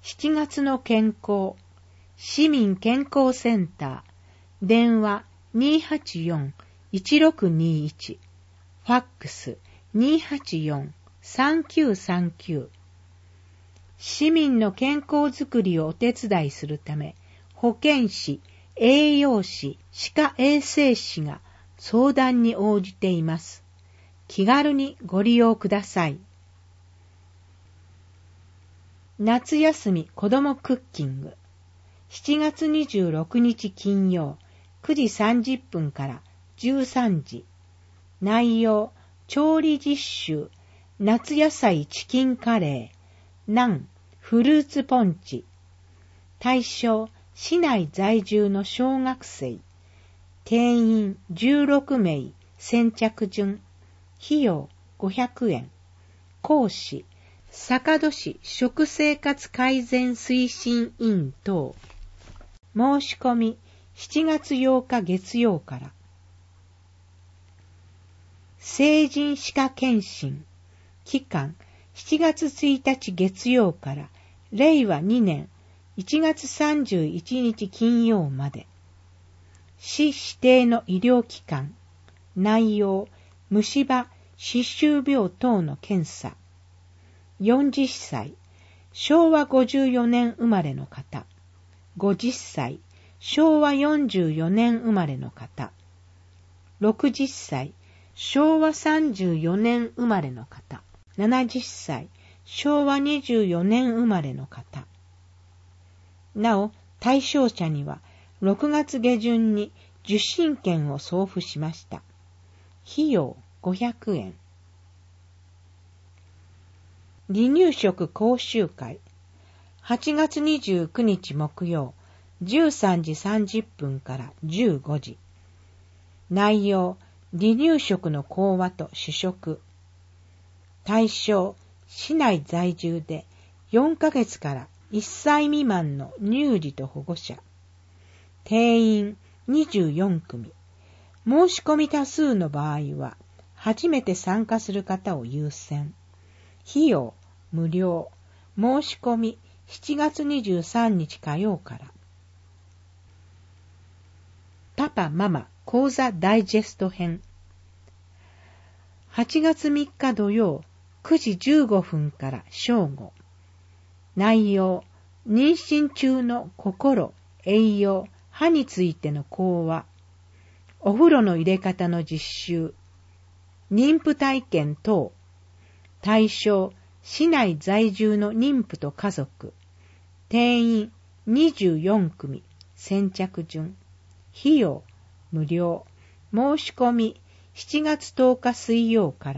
7月の健康、市民健康センター、電話 284-1621、ファックス 284-3939。市民の健康づくりをお手伝いするため、保健師、栄養士、歯科衛生士が相談に応じています。気軽にご利用ください。夏休み子どもクッキング。7月26日金曜、9時30分から13時。内容、調理実習、夏野菜チキンカレー、ナン、フルーツポンチ。対象、市内在住の小学生。定員16名、先着順。費用500円。講師、坂戸市食生活改善推進委員等。申し込み7月8日月曜から。成人歯科検診。期間7月1日月曜から令和2年1月31日金曜まで。市指定の医療機関。内容、虫歯、歯周病等の検査。40歳、昭和54年生まれの方。50歳、昭和44年生まれの方。60歳、昭和34年生まれの方。70歳、昭和24年生まれの方。なお、対象者には6月下旬に受診券を送付しました。費用500円。離乳食講習会。8月29日木曜、13時30分から15時。内容、離乳食の講話と主食。対象、市内在住で4ヶ月から1歳未満の乳児と保護者。定員24組。申し込み多数の場合は、初めて参加する方を優先。費用無料。申し込み7月23日火曜から。パパママ講座ダイジェスト編。8月3日土曜9時15分から正午。内容、妊娠中の心、栄養、歯についての講話。お風呂の入れ方の実習。妊婦体験等。対象、市内在住の妊婦と家族。定員24組、先着順。費用無料。申し込み7月10日水曜から。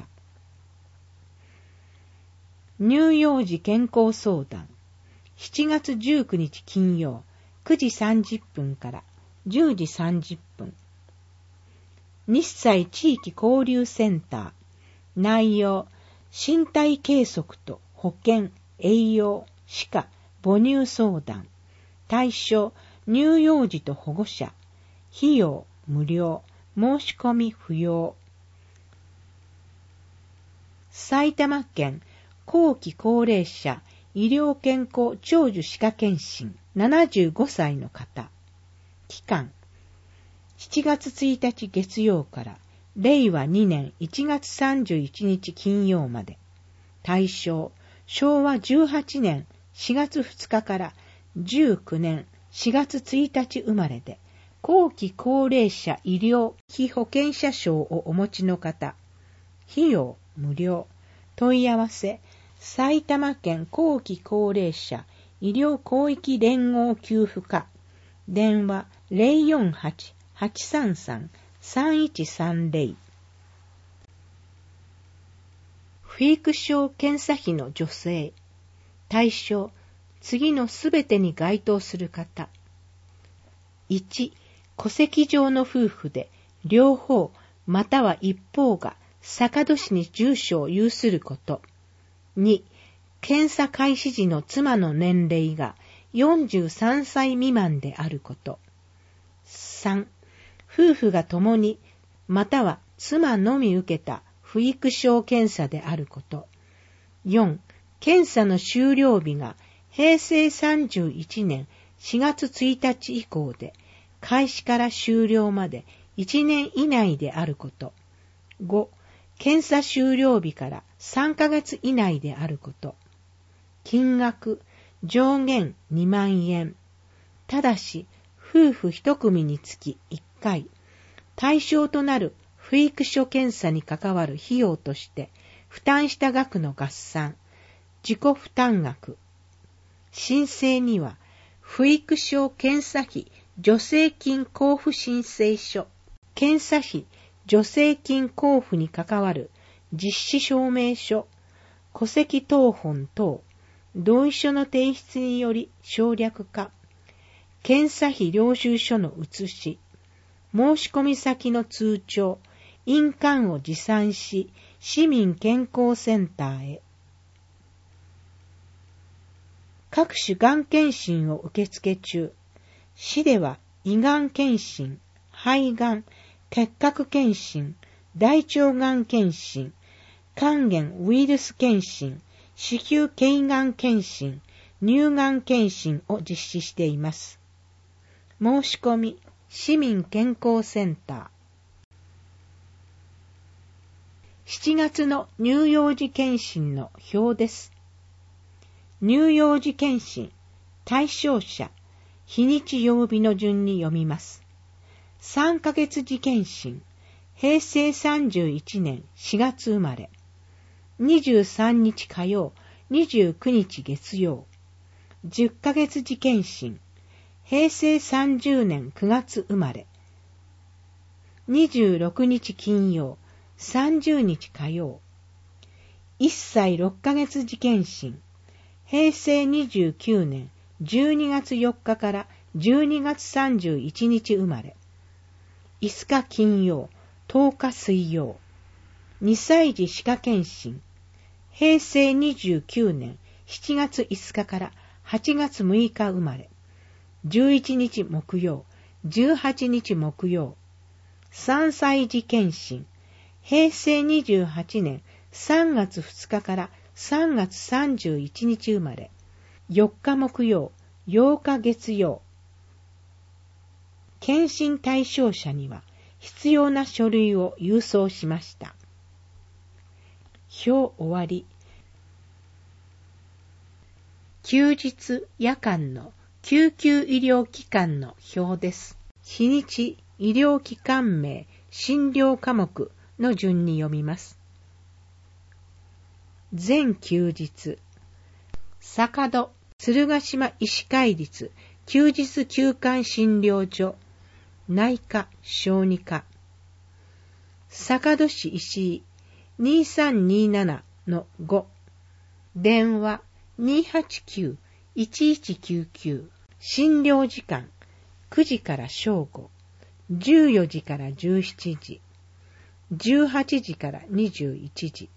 乳幼児健康相談。7月19日金曜9時30分から10時30分。日西地域交流センター。内容、身体計測と保健、栄養、歯科、母乳相談。対象、乳幼児と保護者。費用無料。申し込み不要。埼玉県後期高齢者医療健康長寿歯科検診75歳の方。期間7月1日月曜から令和2年1月31日金曜まで。対象、昭和18年4月2日から19年4月1日生まれで、後期高齢者医療被保険者証をお持ちの方。費用無料。問い合わせ、埼玉県後期高齢者医療広域連合給付課。電話 048-833-3130。不育症検査費の助成。対象、次のすべてに該当する方。1、戸籍上の夫婦で両方または一方が坂戸市に住所を有すること。2、検査開始時の妻の年齢が43歳未満であること。3、夫婦が共にまたは妻のみ受けた不育症検査であること。4、検査の終了日が平成31年4月1日以降で、開始から終了まで1年以内であること。5、検査終了日から3ヶ月以内であること。金額、上限2万円。ただし、夫婦1組につき1回、対象となる不育所検査に関わる費用として、負担した額の合算、自己負担額。申請には、不育所検査費助成金交付申請書、検査費助成金交付に関わる実施証明書、戸籍謄本等、同意書の提出により省略化、検査費領収書の写し、申込先の通帳、印鑑を持参し、市民健康センターへ。各種がん検診を受付中。市では胃がん検診、肺がん、結核検診、大腸がん検診、肝炎ウイルス検診、子宮頸がん検診、乳がん検診を実施しています。申し込み、市民健康センター。7月の乳幼児検診の表です。乳幼児検診、対象者、日にち曜日の順に読みます。3ヶ月時検診、平成31年4月生まれ。23日火曜、29日月曜。10ヶ月時検診、平成30年9月生まれ。26日金曜、30日火曜。1歳6ヶ月時検診、平成29年12月4日から12月31日生まれ。5日金曜、10日水曜。2歳児歯科検診、平成29年7月5日から8月6日生まれ。11日木曜、18日木曜。3歳児検診、平成28年3月2日から3月31日生まれ。4日木曜、8日月曜。検診対象者には必要な書類を郵送しました。表終わり。休日夜間の救急医療機関の表です。日にち、医療機関名、診療科目の順に読みます。全休日、坂戸鶴ヶ島医師会立休日休館診療所、内科小児科。坂戸市石井 2327-5、電話289-1199。診療時間9時から正午、14時から17時、18時から21時。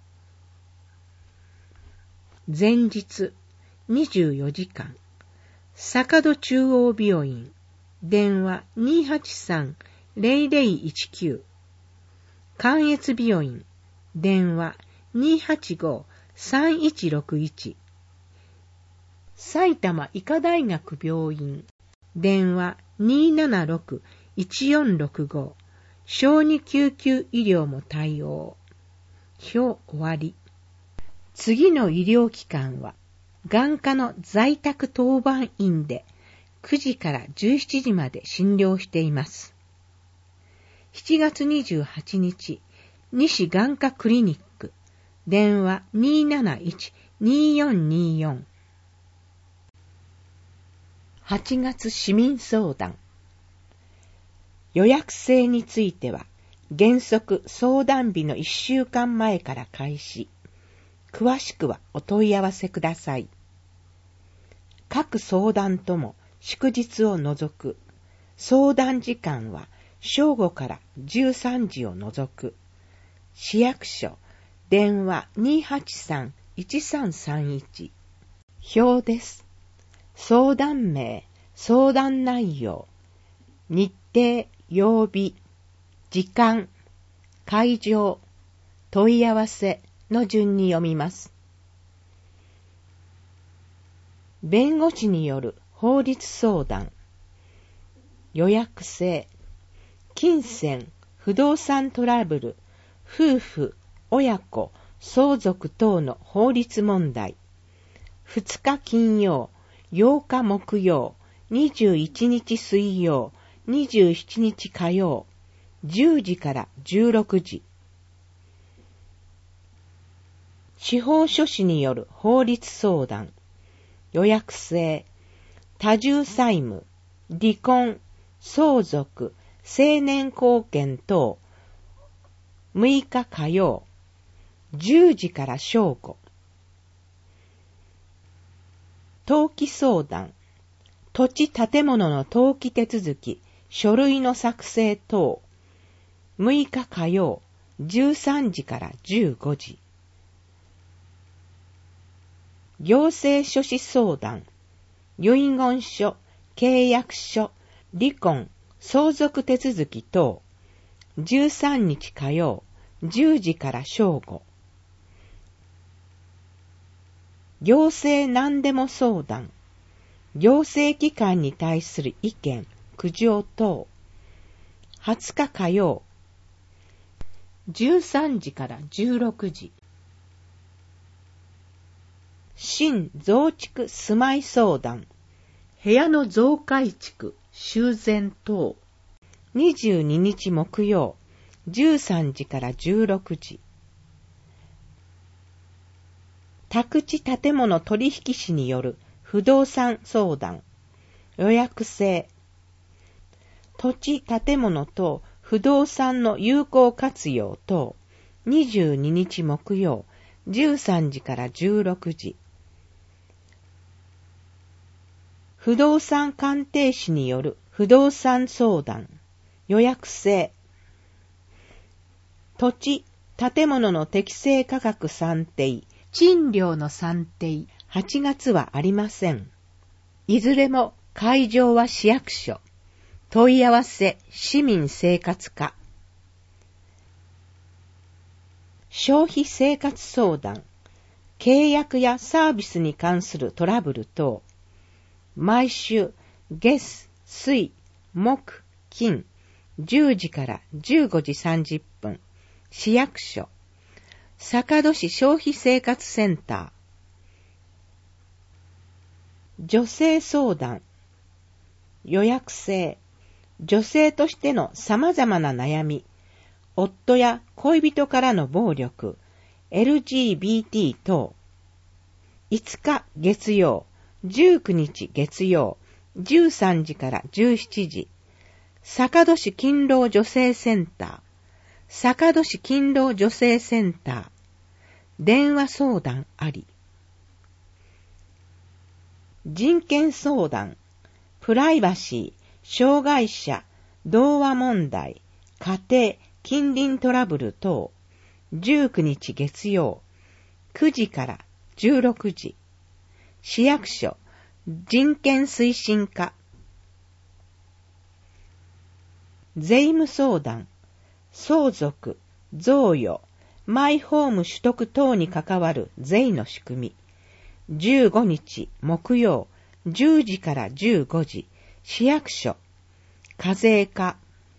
前日24時間、坂戸中央病院、電話283-0019。関越病院、電話285-3161。埼玉医科大学病院、電話276-1465。小児救急医療も対応。表終わり。次の医療機関は、眼科の在宅当番院で9時から17時まで診療しています。7月28日、西眼科クリニック、電話271-2424。8月市民相談。予約制については、原則相談日の1週間前から開始。詳しくはお問い合わせください。各相談とも祝日を除く。相談時間は正午から13時を除く。市役所、電話283-1331。表です。相談名、相談内容、日程、曜日、時間、会場、問い合わせの順に読みます。 弁護士による法律相談、予約制、金銭、不動産トラブル、夫婦、親子、相続等の法律問題、2日金曜、8日木曜、21日水曜、27日火曜、10時から16時。司法書士による法律相談、予約制、多重債務、離婚、相続、成年後見等、6日火曜、10時から正午。登記相談、土地建物の登記手続き、書類の作成等、6日火曜、13時から15時。行政書士相談、遺言書、契約書、離婚、相続手続き等、13日火曜、10時から正午。行政何でも相談、行政機関に対する意見、苦情等、20日火曜、13時から16時。新増築住まい相談、部屋の増改築、修繕等、22日木曜、13時から16時。宅地建物取引士による不動産相談、予約制、土地建物等不動産の有効活用等、22日木曜、13時から16時。不動産鑑定士による不動産相談、予約制、土地、建物の適正価格算定、賃料の算定、8月はありません。いずれも会場は市役所、問い合わせ市民生活課。消費生活相談、契約やサービスに関するトラブル等、毎週月、水、木、金、10時から15時30分、市役所、坂戸市消費生活センター。女性相談、予約制、女性としての様々な悩み、夫や恋人からの暴力、LGBT 等。5日月曜、19日月曜、13時から17時、坂戸市勤労女性センター、坂戸市勤労女性センター、電話相談あり。人権相談、プライバシー、障害者、童話問題、家庭、近隣トラブル等、19日月曜、9時から16時、市役所、人権推進課。税務相談、相続、贈与、マイホーム取得等に関わる税の仕組み。15日木曜、10時から15時、市役所、課税課。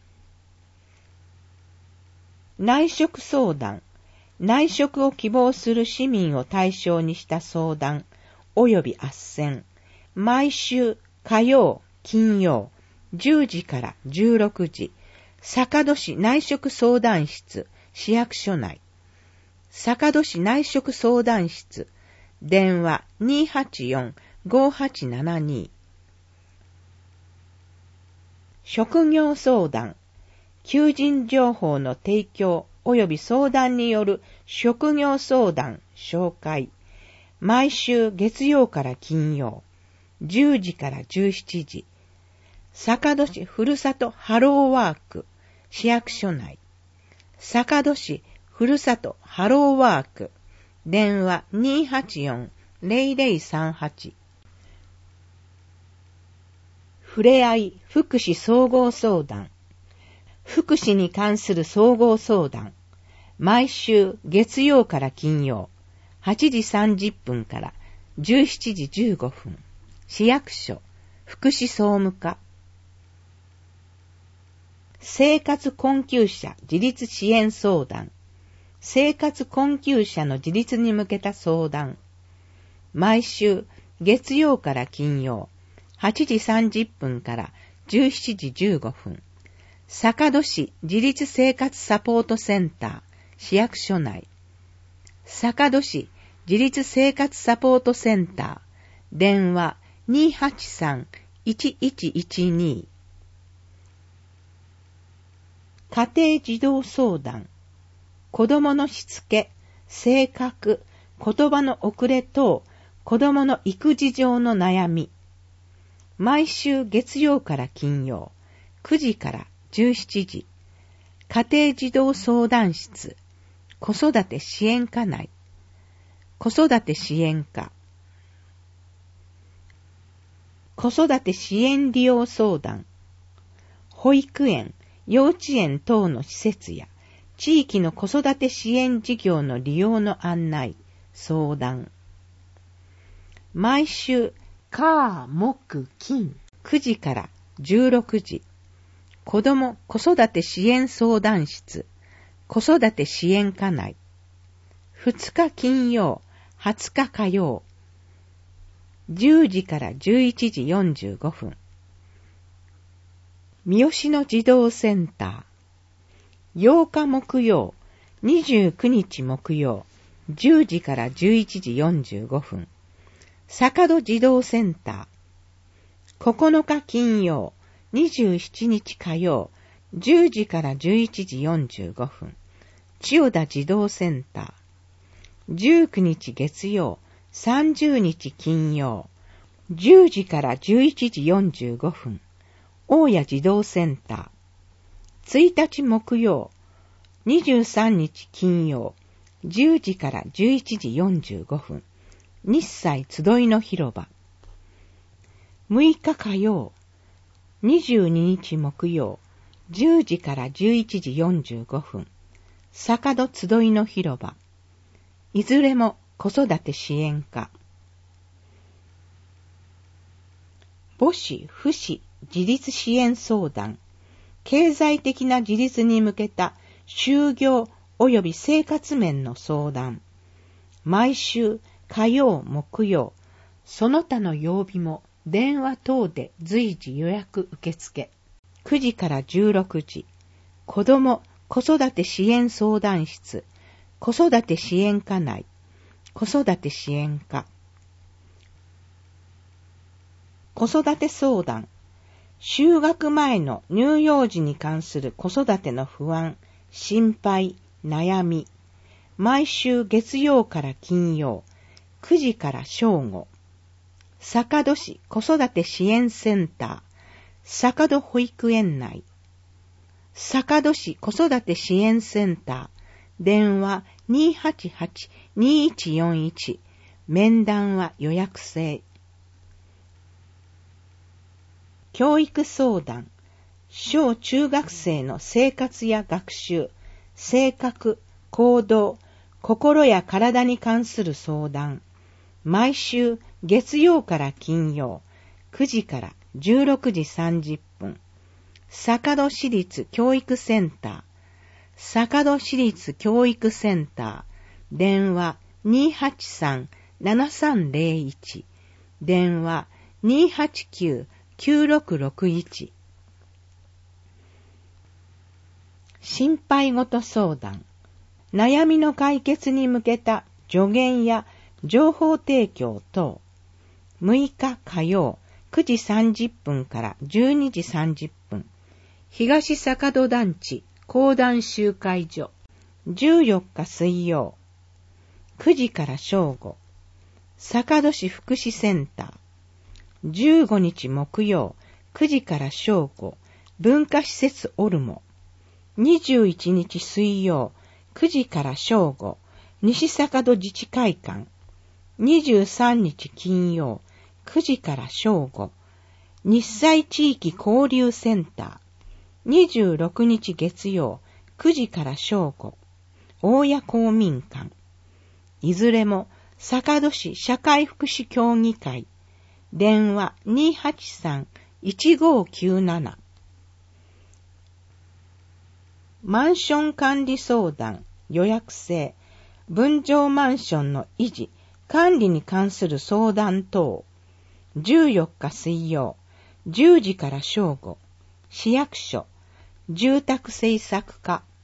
内職相談、内職を希望する市民を対象にした相談、及び斡旋。毎週火曜、金曜、10時から16時、坂戸市内職相談室、市役所内。坂戸市内職相談室、電話 284-5872。職業相談、求人情報の提供及び相談による職業相談、紹介。毎週月曜から金曜、10時から17時。坂戸市ふるさとハローワーク、市役所内。坂戸市ふるさとハローワーク、電話 284-0038。ふれあい福祉総合相談、福祉に関する総合相談。毎週月曜から金曜、8時30分から17時15分。 市役所、福祉総務課。生活困窮者自立支援相談。生活困窮者の自立に向けた相談。毎週月曜から金曜、8時30分から17時15分。坂戸市自立生活サポートセンター、市役所内。坂戸市自立生活サポートセンター、電話 283-1112。家庭児童相談。子供のしつけ、性格、言葉の遅れ等、子供の育児上の悩み。毎週月曜から金曜、9時から17時。家庭児童相談室、子育て支援課内。子育て支援課。子育て支援利用相談。保育園、幼稚園等の施設や地域の子育て支援事業の利用の案内、相談。毎週、火、木、金、9時から16時。子ども子育て支援相談室、子育て支援課内。2日金曜、20日火曜。10時から11時45分。三好の児童センター。8日木曜、29日木曜、10時から11時45分。坂戸児童センター。9日金曜、27日火曜、10時から11時45分。千代田児童センター。19日月曜、30日金曜、10時から11時45分。大谷児童センター。1日木曜、23日金曜、10時から11時45分。日西集いの広場。6日火曜、22日木曜、10時から11時45分。坂戸集いの広場。いずれも子育て支援課。母子、父子、自立支援相談。経済的な自立に向けた就業及び生活面の相談。毎週火曜、木曜、その他の曜日も電話等で随時予約受付。9時から16時。子ども子育て支援相談室。子育て支援課内。子育て支援課。子育て相談。就学前の乳幼児に関する子育ての不安、心配、悩み。毎週月曜から金曜、9時から正午。坂戸市子育て支援センター、坂戸保育園内。坂戸市子育て支援センター、電話 288-2141。面談は予約制。教育相談。小中学生の生活や学習、性格、行動、心や体に関する相談。毎週月曜から金曜、9時から16時30分。坂戸市立教育センター。坂戸市立教育センター。電話 283-7301。電話 289-9661。心配事相談。悩みの解決に向けた助言や情報提供等。6日火曜9時30分から12時30分。東坂戸団地講談集会所。14日水曜9時から正午。坂戸市福祉センター。15日木曜9時から正午。文化施設オルモ。21日水曜9時から正午。西坂戸自治会館。23日金曜9時から正午。日西地域交流センター。26日月曜9時から正午。大谷公民館。いずれも坂戸市社会福祉協議会。 電話 283-1597。マンション管理相談予約制、分譲マンションの維持、管理に関する相談等。14日水曜、10時から正午、市役所、住宅政策課。